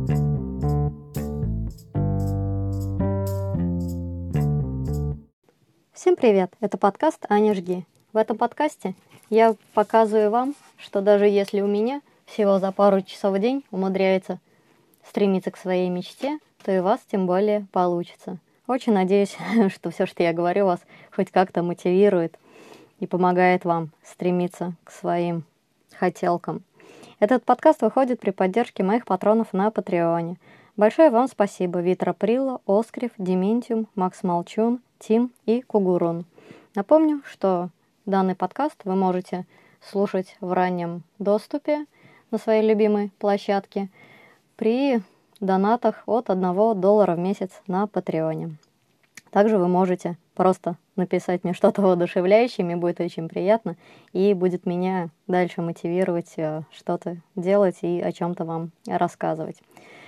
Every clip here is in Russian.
Всем привет! Это подкаст «Аня, жги». В этом подкасте я показываю вам, что даже если у меня всего за пару часов в день умудряется стремиться к своей мечте, то и у вас тем более получится. Очень надеюсь, что все, что я говорю, вас хоть как-то мотивирует и помогает вам стремиться к своим хотелкам. Этот подкаст выходит при поддержке моих патронов на Патреоне. Большое вам спасибо Витра Прилла, Оскрив, Дементиум, Макс Молчун, Тим и Кугурун. Напомню, что данный подкаст вы можете слушать в раннем доступе на своей любимой площадке при донатах от $1 в месяц на Патреоне. Также вы можете просто написать мне что-то воодушевляющее, мне будет очень приятно и будет меня дальше мотивировать что-то делать и о чем-то вам рассказывать.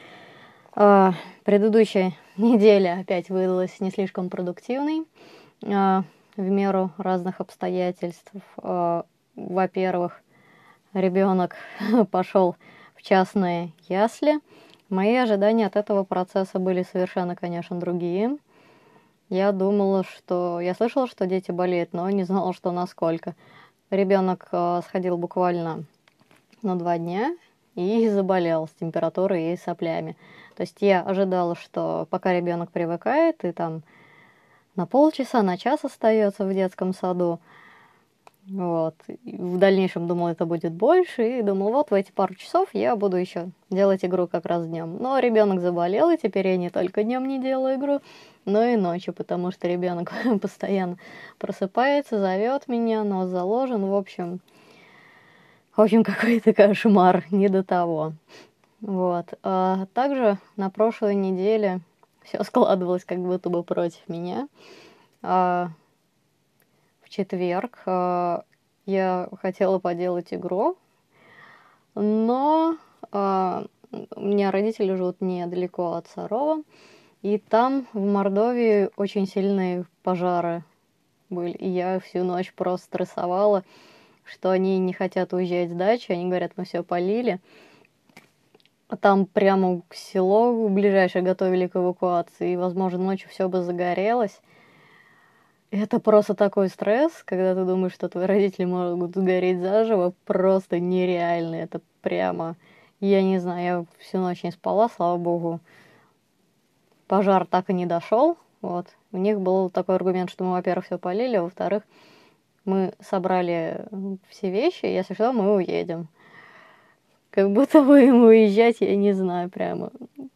Предыдущая неделя опять выдалась не слишком продуктивной в меру разных обстоятельств. Во-первых, ребенок пошел в частные ясли. Мои ожидания от этого процесса были совершенно, конечно, другие. Я слышала, что дети болеют, но не знала, что насколько. Ребенок сходил буквально на 2 дня и заболел с температурой и соплями. То есть я ожидала, что пока ребенок привыкает, и там на полчаса, на час остается в детском саду. Вот. И в дальнейшем думала, это будет больше, и думала, вот в эти пару часов я буду еще делать игру как раз днем. Но ребенок заболел, и теперь я не только днем не делаю игру, но и ночью, потому что ребенок постоянно просыпается, зовет меня, нос заложен, в общем, какой-то кошмар, не до того. Вот. Также на прошлой неделе все складывалось как будто бы против меня. В четверг я хотела поделать игру, но у меня родители живут недалеко от Сарова, и там в Мордовии очень сильные пожары были, и я всю ночь просто стрессовала, что они не хотят уезжать с дачи, они говорят, мы все полили. А там прямо к селу ближайшее готовили к эвакуации, и, возможно, ночью все бы загорелось. Это просто такой стресс, когда ты думаешь, что твои родители могут сгореть заживо, просто нереально. Это прямо, я не знаю, я всю ночь не спала, слава богу. Пожар так и не дошел. Вот. У них был такой аргумент, что мы, во-первых, все полили, а во-вторых, мы собрали все вещи, если что, мы уедем. Как будто бы им уезжать, я не знаю, прямо.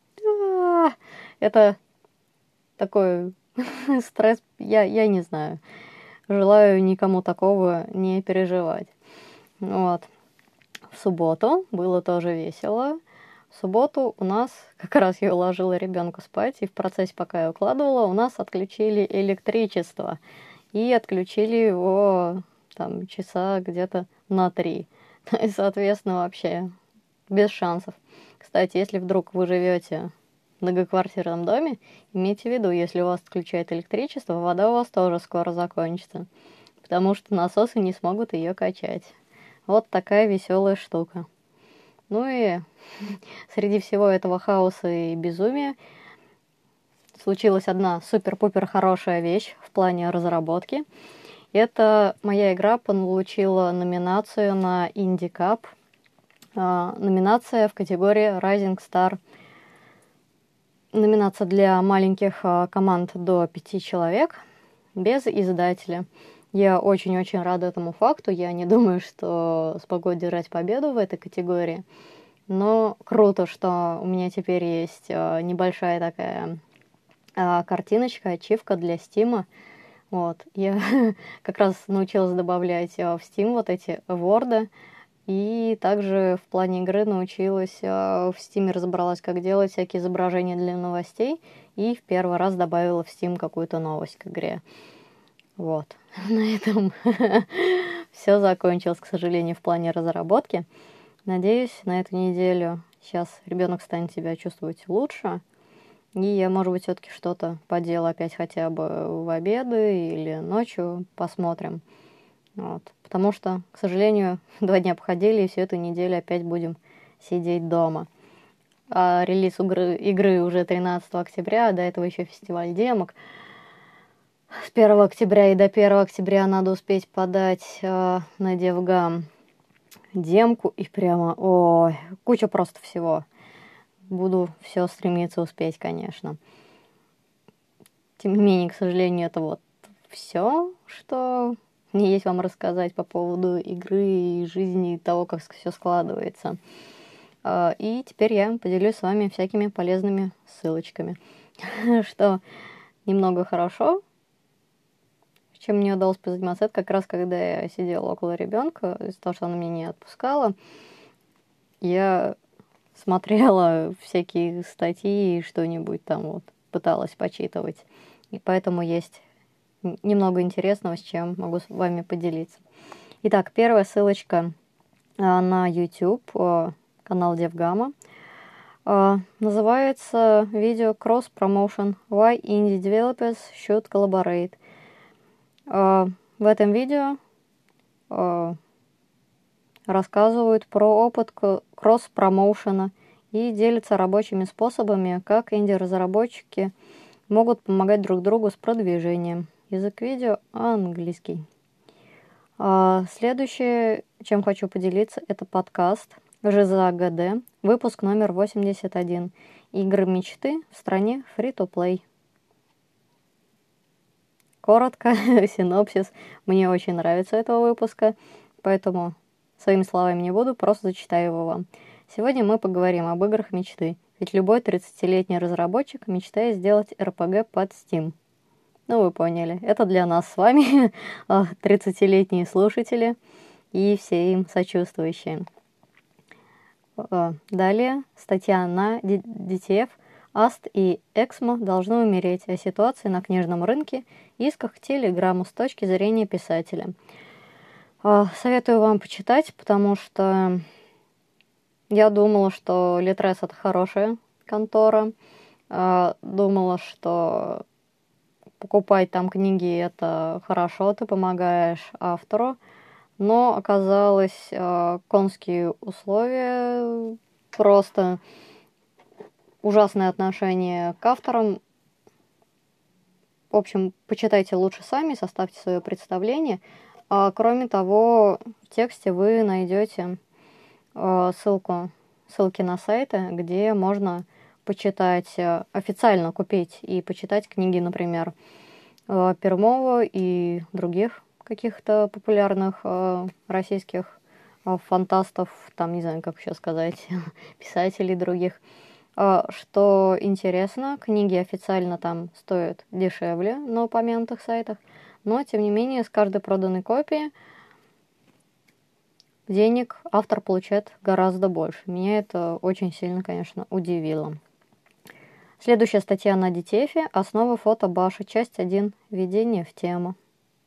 Это такой стресс, я не знаю. Желаю никому такого не переживать. Вот. В субботу было тоже весело. В субботу у нас, как раз я уложила ребенка спать, и в процессе, пока я укладывала, у нас отключили электричество. И отключили его там часа где-то на 3. И, соответственно, вообще без шансов. Кстати, если вдруг вы живете в многоквартирном доме, имейте в виду, если у вас отключают электричество, вода у вас тоже скоро закончится, потому что насосы не смогут ее качать. Вот такая веселая штука. Ну и среди всего этого хаоса и безумия случилась одна супер-пупер хорошая вещь в плане разработки. Это моя игра получила номинацию на Indie Cup. Номинация в категории Rising Star. Номинация для маленьких команд до 5 человек, без издателя. Я очень-очень рада этому факту. Я не думаю, что смогу одержать победу в этой категории. Но круто, что у меня теперь есть небольшая такая картиночка, ачивка для Стима. Вот. Я как раз научилась добавлять в Steam вот эти ворды. И также в плане игры научилась, в Steam разобралась, как делать всякие изображения для новостей. И в первый раз добавила в Steam какую-то новость к игре. Вот. На этом все закончилось, к сожалению, в плане разработки. Надеюсь, на эту неделю сейчас ребенок станет себя чувствовать лучше. И я, может быть, все-таки что-то поделаю опять хотя бы в обеды или ночью. Посмотрим. Вот. Потому что, к сожалению, 2 дня походили, и всю эту неделю опять будем сидеть дома. а релиз игры уже 13 октября, до этого еще фестиваль демок. С 1 октября и до 1 октября надо успеть подать на DevGam демку, и прямо, ой, куча просто всего. Буду все стремиться успеть, конечно. Тем не менее, к сожалению, это вот все, что мне есть вам рассказать по поводу игры и жизни, и того, как все складывается. И теперь я поделюсь с вами всякими полезными ссылочками, что немного хорошо, чем мне удалось позаниматься, это как раз когда я сидела около ребенка, из-за того, что она меня не отпускала, я смотрела всякие статьи и что-нибудь там вот пыталась почитывать. И поэтому есть немного интересного, с чем могу с вами поделиться. Итак, первая ссылочка на YouTube, канал DevGamma. Называется видео Cross Promotion Why Indie Developers Should Collaborate. В этом видео рассказывают про опыт кросс-промоушена и делятся рабочими способами, как инди-разработчики могут помогать друг другу с продвижением. Язык видео английский. Следующее, чем хочу поделиться, это подкаст «Жиза ГД», выпуск номер 81. Игры мечты в стране free-to-play. Коротко, синопсис. Мне очень нравится этого выпуска, поэтому своими словами не буду, просто зачитаю его вам. Сегодня мы поговорим об играх мечты, ведь любой 30-летний разработчик мечтает сделать RPG под Steam. Ну, вы поняли, это для нас с вами, 30-летние слушатели и все им сочувствующие. Далее статья на DTF. Аст и Эксмо должны умереть о ситуации на книжном рынке, исках Телеграму с точки зрения писателя. Советую вам почитать, потому что я думала, что Литрес — это хорошая контора. Думала, что покупать там книги — это хорошо, ты помогаешь автору. Но оказалось, конские условия, просто ужасное отношение к авторам. В общем, почитайте лучше сами, составьте свое представление. Кроме того, в тексте вы найдете ссылки на сайты, где можно почитать, официально купить и почитать книги, например, Пермова и других каких-то популярных российских фантастов, там, не знаю, как еще сказать, писателей других. Что интересно, книги официально там стоят дешевле на упомянутых сайтах, но, тем не менее, с каждой проданной копии денег автор получает гораздо больше. Меня это очень сильно, конечно, удивило. Следующая статья на DTF. Основы фотобаша. Часть 1. Введение в тему.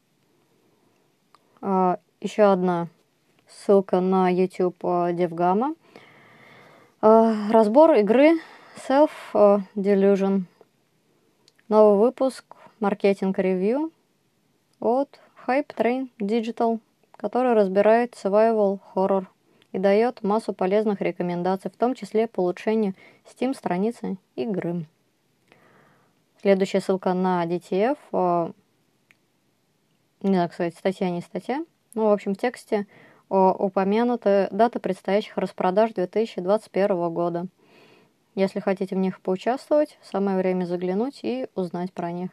Еще одна ссылка на YouTube DevGamma. Разбор игры Self Delusion. Новый выпуск маркетинг ревью от Hype Train Digital, который разбирает survival horror и дает массу полезных рекомендаций, в том числе по улучшению Steam страницы игры. Следующая ссылка на DTF. Не знаю, кстати, статья не статья. Ну, в общем, в тексте упомянута дата предстоящих распродаж 2021 года. Если хотите в них поучаствовать, самое время заглянуть и узнать про них.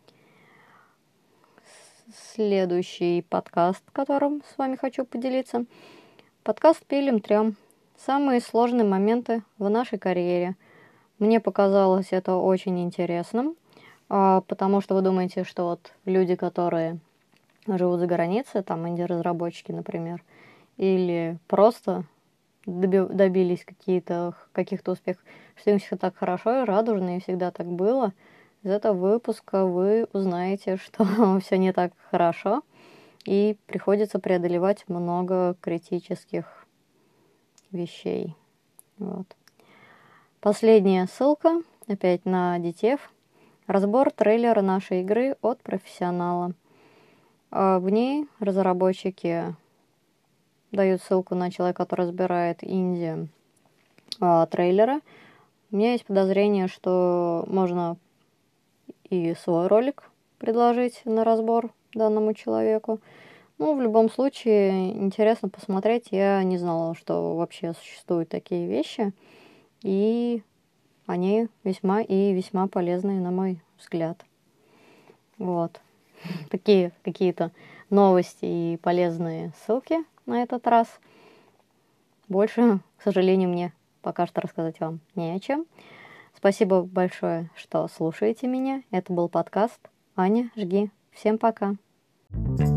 Следующий подкаст, которым с вами хочу поделиться. Подкаст «Пилим трем». Самые сложные моменты в нашей карьере. Мне показалось это очень интересным, потому что вы думаете, что вот люди, которые живут за границей, там инди-разработчики, например, или просто добились каких-то успехов, что им все так хорошо и радужно, и всегда так было. Из этого выпуска вы узнаете, что все не так хорошо, и приходится преодолевать много критических вещей. Вот. Последняя ссылка, опять на DTF. Разбор трейлера нашей игры от профессионала. В ней разработчики дают ссылку на человека, который разбирает инди трейлеры. У меня есть подозрение, что можно и свой ролик предложить на разбор данному человеку. Ну, в любом случае, интересно посмотреть. Я не знала, что вообще существуют такие вещи. И они весьма и весьма полезные, на мой взгляд. Вот. Такие какие-то новости и полезные ссылки на этот раз. Больше, к сожалению, мне пока что рассказать вам не о чем. Спасибо большое, что слушаете меня. Это был подкаст «Аня, жги». Всем пока.